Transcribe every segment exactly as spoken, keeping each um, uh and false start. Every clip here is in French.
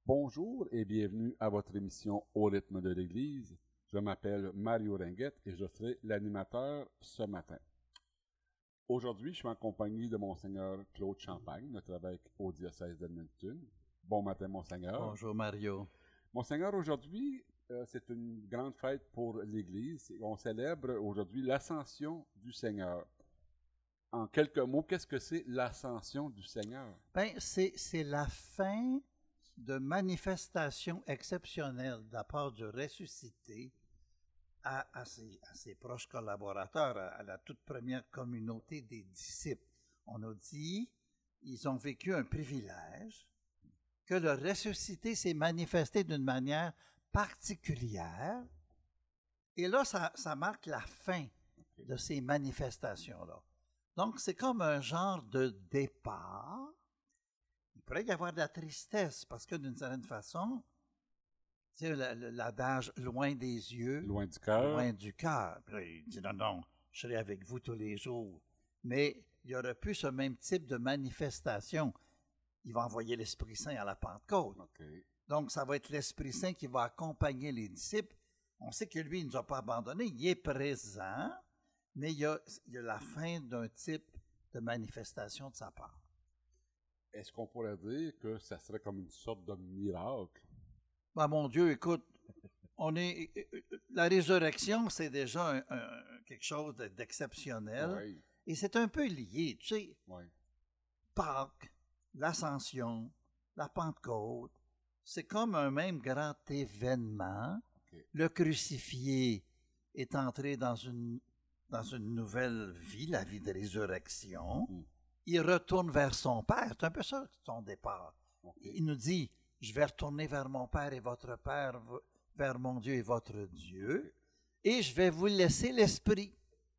Bonjour et bienvenue à votre émission Au rythme de l'Église. Je m'appelle Mario Ringuette et je serai l'animateur ce matin. Aujourd'hui, je suis en compagnie de Monseigneur Claude Champagne, notre évêque au diocèse d'Edmonton. Bon matin, Monseigneur. Bonjour, Mario. Monseigneur, aujourd'hui, euh, c'est une grande fête pour l'Église. On célèbre aujourd'hui l'Ascension du Seigneur. En quelques mots, qu'est-ce que c'est l'Ascension du Seigneur? Ben, c'est, c'est la fin de manifestations exceptionnelles de la part du ressuscité à, à, ses, à ses proches collaborateurs, à, à la toute première communauté des disciples. On a dit, ils ont vécu un privilège, que le ressuscité s'est manifesté d'une manière particulière, et là, ça, ça marque la fin de ces manifestations-là. Donc, c'est comme un genre de départ. Il pourrait y avoir de la tristesse, parce que d'une certaine façon, tu sais, l'adage « loin des yeux, loin du cœur », loin du cœur. Il dit « non, non, je serai avec vous tous les jours ». Mais il y aurait plus ce même type de manifestation. Il va envoyer l'Esprit Saint à la Pentecôte. Okay. Donc, ça va être l'Esprit Saint qui va accompagner les disciples. On sait que lui, il ne nous a pas abandonnés, il est présent, mais il y a, il y a la fin d'un type de manifestation de sa part. Est-ce qu'on pourrait dire que ça serait comme une sorte de miracle? Ben, mon Dieu, écoute, on est, la résurrection, c'est déjà un, un, quelque chose d'exceptionnel. Oui. Et c'est un peu lié, tu sais. Oui. Pâques, l'Ascension, la Pentecôte, c'est comme un même grand événement. Okay. Le crucifié est entré dans une, dans une nouvelle vie, la vie de résurrection. Mm. Il retourne vers son Père. C'est un peu ça son départ. Okay. Il nous dit, je vais retourner vers mon Père et votre Père, vers mon Dieu et votre Dieu, et je vais vous laisser l'Esprit.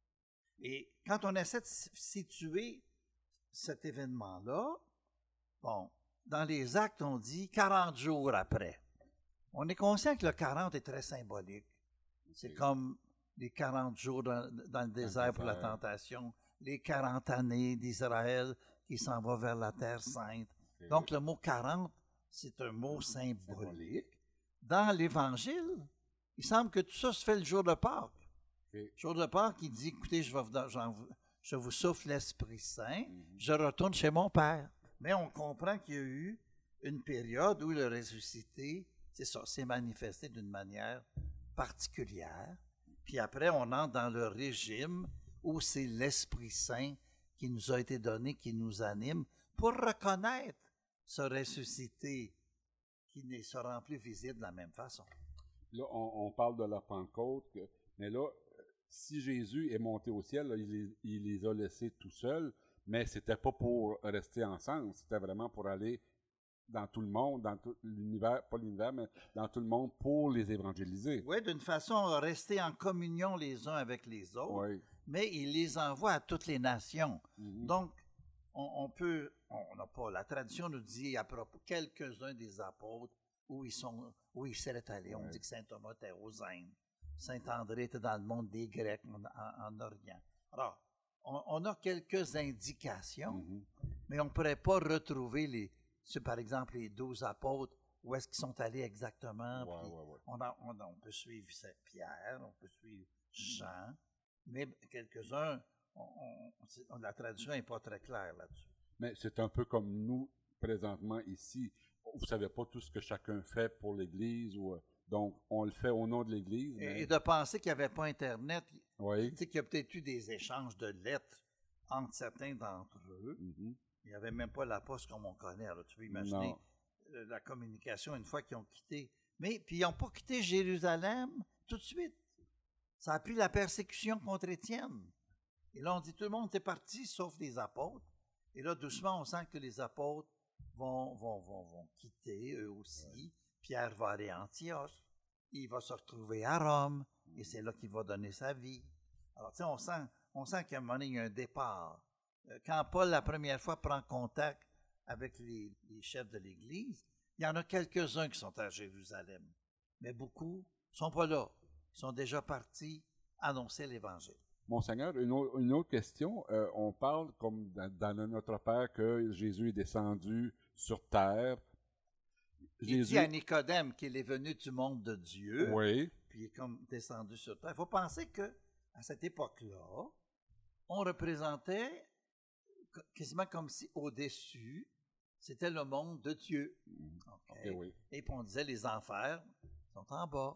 Et quand on essaie de situer cet événement-là, bon, dans les actes, on dit quarante jours après. On est conscient que le quarante est très symbolique. Okay. C'est comme les quarante jours dans, dans le désert pour la tentation, les quarante années d'Israël qui s'en va vers la Terre Sainte. Okay. Donc, le mot quarante, c'est un mot symbolique. Dans l'Évangile, il semble que tout ça se fait le jour de Pâques. Okay. Le jour de Pâques, il dit, écoutez, je, vais vous, je vous souffle l'Esprit Saint, mm-hmm. je retourne chez mon Père. Mais on comprend qu'il y a eu une période où le ressuscité, c'est ça, s'est manifesté d'une manière particulière. Puis après, on entre dans le régime où c'est l'Esprit Saint qui nous a été donné, qui nous anime, pour reconnaître ce ressuscité qui ne sera plus visible de la même façon. Là, on, on parle de la Pentecôte, mais là, si Jésus est monté au ciel, là, il, les, il les a laissés tout seuls, mais c'était pas pour rester ensemble, c'était vraiment pour aller dans tout le monde, dans tout l'univers, pas l'univers, mais dans tout le monde pour les évangéliser. Oui, d'une façon, rester en communion les uns avec les autres, oui. Mais il les envoie à toutes les nations. Mm-hmm. Donc, on, on peut, on n'a pas, la tradition nous dit à propos quelques-uns des apôtres où ils sont, où ils seraient allés. Oui. On dit que saint Thomas était aux Indes, saint André était dans le monde des Grecs, en, en, en Orient. Alors, on, on a quelques indications, mm-hmm. mais on ne pourrait pas retrouver les, sur, par exemple, les douze apôtres, où est-ce qu'ils sont allés exactement. Ouais, ouais, ouais. On, a, on, a, on peut suivre Pierre, on peut suivre Jean, mais quelques-uns, on, on, la traduction n'est pas très claire là-dessus. Mais c'est un peu comme nous, présentement, ici. Vous ne savez pas tout ce que chacun fait pour l'Église, ou, donc on le fait au nom de l'Église. Mais... Et de penser qu'il n'y avait pas Internet, oui. Tu sais qu'il y a peut-être eu des échanges de lettres entre certains d'entre eux. Mm-hmm. Il n'y avait même pas la poste comme on connaît. Alors, tu peux imaginer non. la communication une fois qu'ils ont quitté. Mais puis ils n'ont pas quitté Jérusalem tout de suite. Ça a pris la persécution contre Étienne. Et là, on dit tout le monde est parti, sauf les apôtres. Et là, doucement, on sent que les apôtres vont, vont, vont, vont quitter eux aussi. Ouais. Pierre va aller à Antioche. Il va se retrouver à Rome. Et c'est là qu'il va donner sa vie. Alors, tu sais, on sent, on sent qu'à un moment donné, il y a un départ. Quand Paul, la première fois, prend contact avec les, les chefs de l'Église, il y en a quelques-uns qui sont à Jérusalem. Mais beaucoup ne sont pas là. Ils sont déjà partis annoncer l'Évangile. Monseigneur, une, au- une autre question. Euh, on parle, comme dans, dans Notre Père, que Jésus est descendu sur terre. Il Jésus... dit à Nicodème qu'il est venu du monde de Dieu, Oui. puis il est comme descendu sur terre. Il faut penser qu'à cette époque-là, on représentait quasiment comme si au-dessus, c'était le monde de Dieu. Okay. Okay, oui. Et puis on disait les enfers sont en bas.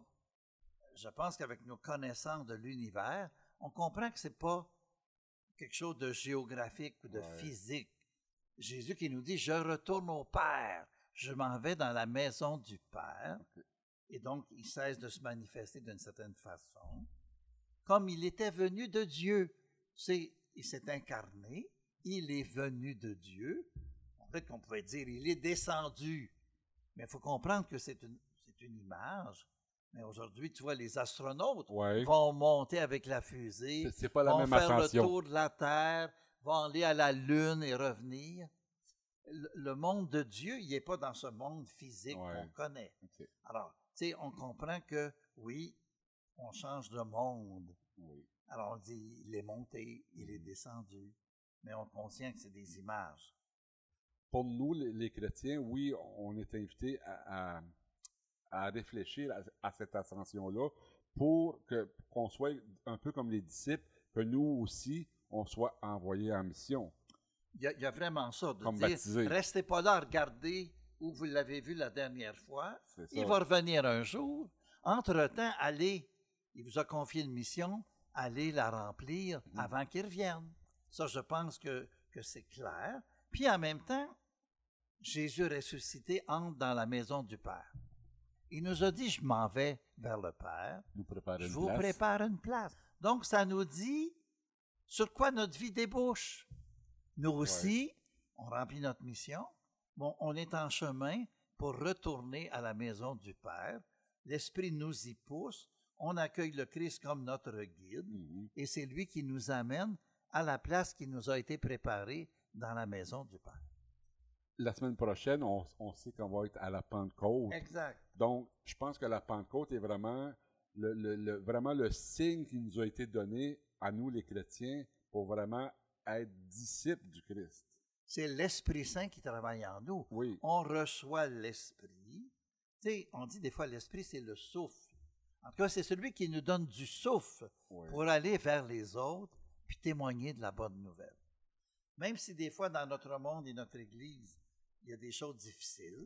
Je pense qu'avec nos connaissances de l'univers, on comprend que ce n'est pas quelque chose de géographique ou de ouais. physique. Jésus qui nous dit « Je retourne au Père, je m'en vais dans la maison du Père. Okay. » Et donc, il cesse de se manifester d'une certaine façon. Comme il était venu de Dieu. Tu sais, il s'est incarné, il est venu de Dieu. Peut-être qu'on pouvait dire « il est descendu ». Mais il faut comprendre que c'est une, c'est une image. Mais aujourd'hui, tu vois, les astronautes ouais. vont monter avec la fusée, c'est, c'est pas la vont même faire ascension. le tour de la Terre, vont aller à la Lune et revenir. Le, le monde de Dieu, il n'est pas dans ce monde physique ouais. qu'on connaît. Okay. Alors, tu sais, on comprend que, oui, on change de monde. Oui. Alors, on dit, il est monté, il est descendu, mais on est conscient que c'est des images. Pour nous, les, les chrétiens, oui, on est invités à... à... à réfléchir à, à cette ascension-là pour que, qu'on soit un peu comme les disciples, que nous aussi, on soit envoyés en mission. Il y a, il y a vraiment ça, de comme dire, baptisés. Restez pas là, regardez où vous l'avez vu la dernière fois. Il va revenir un jour. Entre-temps, allez, il vous a confié une mission, allez la remplir mmh. avant qu'il revienne. Ça, je pense que, que c'est clair. Puis en même temps, Jésus ressuscité entre dans la maison du Père. Il nous a dit, je m'en vais vers le Père, nous je vous place. prépare une place. Donc, ça nous dit sur quoi notre vie débouche. Nous aussi, ouais. on remplit notre mission, bon, on est en chemin pour retourner à la maison du Père. L'Esprit nous y pousse, on accueille le Christ comme notre guide, mm-hmm. et c'est lui qui nous amène à la place qui nous a été préparée dans la maison du Père. La semaine prochaine, on, on sait qu'on va être à la Pentecôte. Exact. Donc, je pense que la Pentecôte est vraiment le, le, le, vraiment le signe qui nous a été donné à nous, les chrétiens, pour vraiment être disciples du Christ. C'est l'Esprit Saint qui travaille en nous. Oui. On reçoit l'Esprit. Tu sais, on dit des fois, l'Esprit, c'est le souffle. En tout cas, c'est celui qui nous donne du souffle oui. pour aller vers les autres puis témoigner de la bonne nouvelle. Même si des fois, dans notre monde et notre Église, il y a des choses difficiles,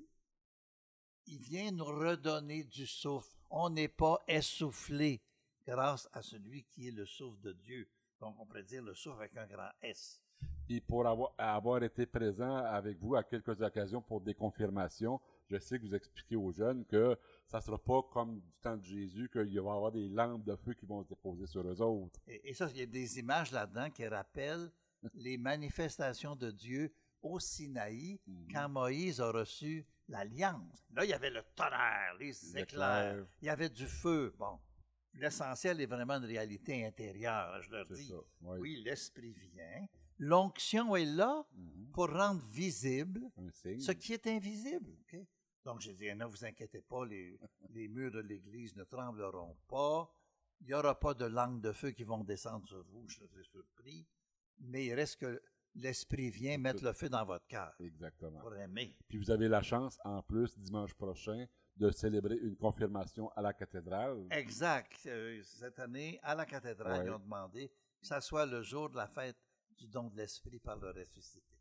il vient nous redonner du souffle. On n'est pas essoufflé grâce à celui qui est le souffle de Dieu. Donc, on pourrait dire le souffle avec un grand S. Et pour avoir, avoir été présent avec vous à quelques occasions pour des confirmations, je sais que vous expliquez aux jeunes que ça ne sera pas comme du temps de Jésus, qu'il va y avoir des lampes de feu qui vont se déposer sur eux autres. Et, et ça, il y a des images là-dedans qui rappellent les manifestations de Dieu au Sinaï, mm-hmm. quand Moïse a reçu l'Alliance. Là, il y avait le tonnerre, les éclairs, il y avait du feu. Bon, l'essentiel est vraiment une réalité intérieure, je leur C'est dis. Ça, oui. oui, l'Esprit vient. L'onction est là mm-hmm. pour rendre visible ce qui est invisible. Okay? Donc, j'ai dit, ne vous inquiétez pas, les, les murs de l'Église ne trembleront pas. Il n'y aura pas de langues de feu qui vont descendre sur vous, je serais surpris. Mais il reste que l'Esprit vient mettre le feu dans votre cœur. Exactement. Pour aimer. Puis vous avez la chance, en plus, dimanche prochain, de célébrer une confirmation à la cathédrale. Exact. Euh, cette année, à la cathédrale, ouais. ils ont demandé que ça soit le jour de la fête du don de l'Esprit par le ressuscité.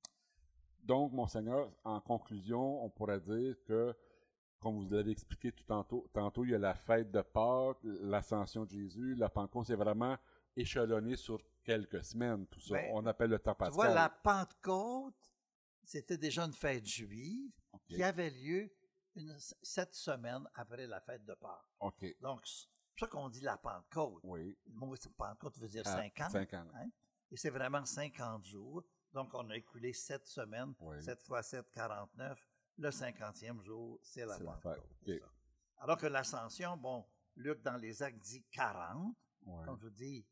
Donc, Monseigneur, en conclusion, on pourrait dire que, comme vous l'avez expliqué tout tantôt, tantôt, il y a la fête de Pâques, l'ascension de Jésus, la Pentecôte, c'est vraiment échelonné sur quelques semaines, tout ça. Ben, on appelle le temps pascal. Tu vois, la Pentecôte, c'était déjà une fête juive okay. qui avait lieu une, sept semaines après la fête de Pâques. Okay. Donc, c'est pour ça qu'on dit la Pentecôte. Oui. Le mot Pentecôte veut dire ah, cinquante. cinquante. Hein? Et c'est vraiment cinquante jours. Donc, on a écoulé sept semaines, oui. sept fois sept, quarante-neuf. Le cinquantième jour, c'est la c'est Pentecôte. La okay. Alors que l'Ascension, bon, Luc, dans les Actes, dit quarante. Oui. Comme je vous dis,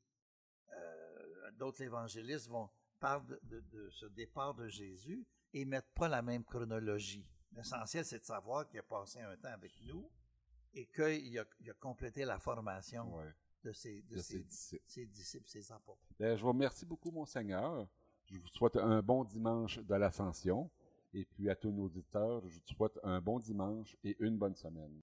euh, d'autres évangélistes vont parler de, de, de ce départ de Jésus et ne mettent pas la même chronologie. L'essentiel, c'est de savoir qu'il a passé un temps avec nous et qu'il a, il a complété la formation oui. de, ses, de, de ses, ses, disciples. ses disciples, ses apôtres. Bien, je vous remercie beaucoup, Monseigneur. Je vous souhaite un bon dimanche de l'Ascension Et puis à tous nos auditeurs, je te souhaite un bon dimanche et une bonne semaine.